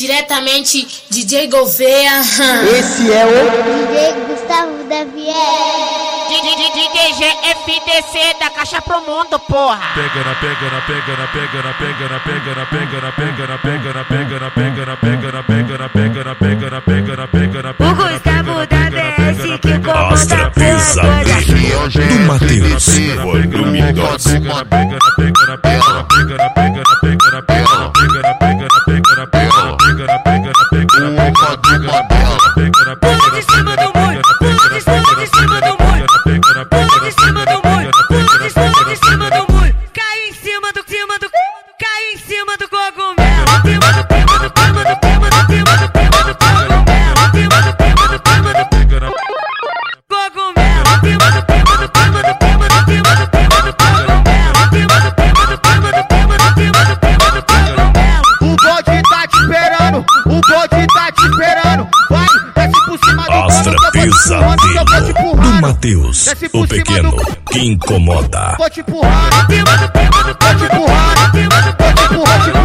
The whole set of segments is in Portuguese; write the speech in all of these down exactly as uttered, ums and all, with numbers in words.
Diretamente D J Gouveia. Esse é o D J Gustavo da Vier. D J G F D C da Caixa Pro Mundo, porra. Pega na pega na pega na pega na pega na pega na pega na pega na pega na pega na pega na pega na pega na pega na pega na pega na pega na pega. O Gustavo da V S que comanda Astra Pesadelo do Matheus. Do Midos. Pega na pega na pega na pega na pega na pega na pega na pega na pega na pega na pega na pega na pega na pega na pega na pega na pega na pula de cima do muro, pula de cima de cima do muro, pula de cima do muro, pula de cima de cima do muro, cai em cima do cima do, cai em cima do cogumelo, cima do cima do cima do cima do cima do cima do cogumelo, cima do cima do cima do cogumelo, cima do cima do cima do cima do cima do cima do cogumelo, cima do cima do cima do cima do cima do cima do cogumelo. O bode tá te esperando, o bode tá te esperando. Vai, desce por cima do Astra Pesadelo do Matheus, o pequeno que incomoda. Vou te empurrar, vou te empurrar, vou te empurrar, vou te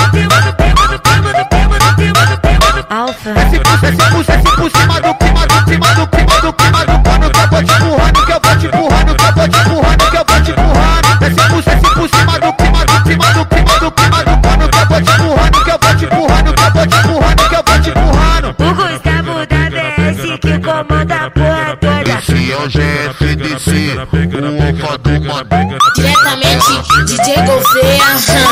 empurrar. Alfa. Desce por, desce por, desce por cima do clima, do clima, do clima, do clima, do pano. Que eu vou te empurrando, que eu vou te empurrando, que eu vou te empurrando, que eu vou te empurrando. Desce por, desce por cima do clima, do clima, do clima, do clima, do pano. Que eu vou te empurrando, que eu vou te empurrando, que eu vou te empurrando, que eu vou te empurrando. O Gustavo da V S que comanda a porra toda. Esse é o G F D C, o Alfa do Matheus. Diretamente D J Gouveia.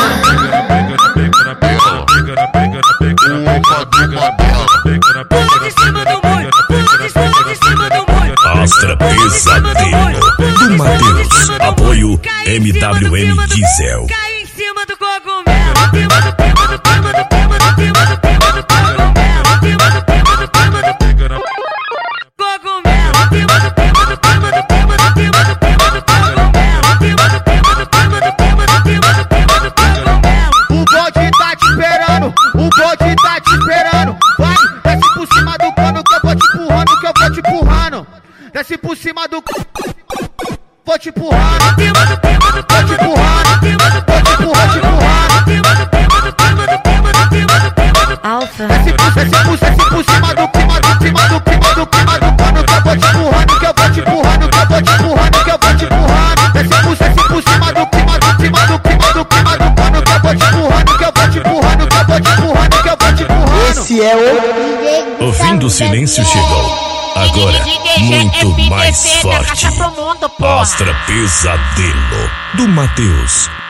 Pula de cima do muro, pula de cima de cima do muro. Astra Pesadelo do Matheus. Apoio M W M Diesel. Cai em cima do cogumelo, cima do cima do cima do cima do cima do cima do cogumelo, cima do cima do cima do cogumelo, cima do cima do cima do cima do cima do cima do cogumelo, cima do cima do cima do cima do cima do cima do cogumelo. O bode tá te esperando, o bode tá te esperando. Vai, desce por cima do cano que eu vou te empurrando, que eu vou te empurrando. Desce por cima do, vou te empurrando, vou te empurrando, vou te empurrando, vou te empurrando. Alfa. Desce por, desce por, desce por cima do clima, do clima, do clima, do clima, do pano. Que eu vou te empurrando, que eu vou te empurrando, que eu vou te empurrando, que eu vou te empurrando. Desce por, desce por cima do clima, do clima, do clima, do clima, do pano. Que eu vou te empurrando, que eu vou te empurrando, que eu vou te empurrando, que eu vou te empurrando. Esse é o O fim do silêncio chegou. Agora, muito mais forte. Astra Pesadelo do Matheus.